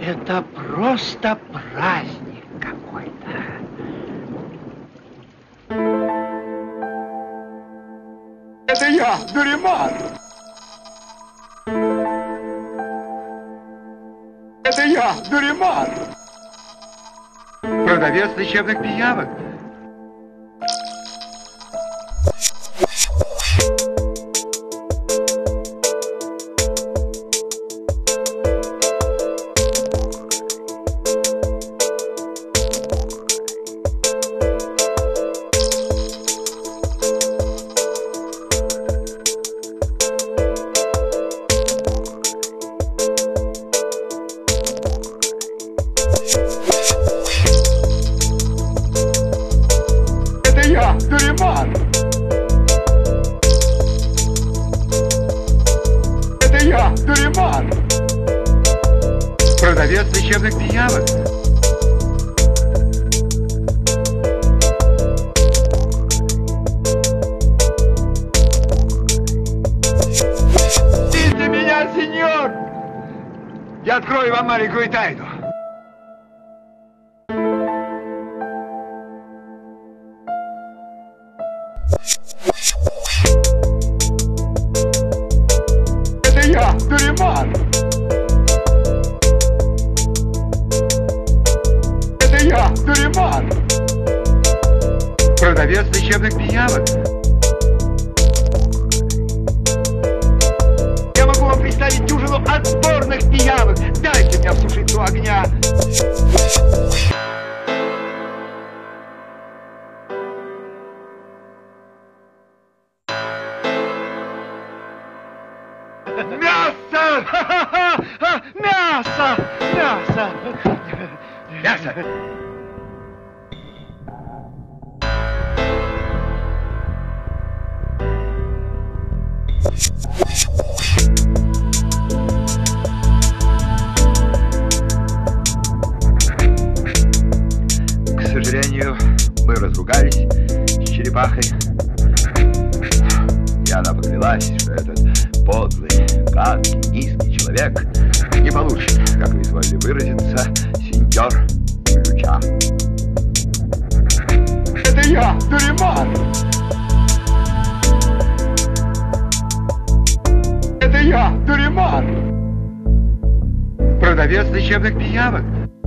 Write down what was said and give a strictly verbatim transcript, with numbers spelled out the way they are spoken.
Это просто праздник какой-то. Это я, Дуриман. Это я, Дуриман. Продавец лечебных пиявок. Дуриман! Это я, Дуриман! Продавец лечебных пиявок. Видите меня, сеньор! Я открою вам маленькую тайну. Это я, Дуриман! Это я, Дуриман! Продавец лечебных пиявок. Я могу вам представить дюжину отборных пиявок. Дайте мне обсушить у огня. Мясо! Мясо! Мясо! Мясо! К сожалению, мы разругались с черепахой. И она поклялась, что этот подлый, гадкий, низкий человек не получит, как вы изволили выразиться, сеньор ключа. Это я, Дуриман! Это я, Дуриман! Продавец лечебных пиявок.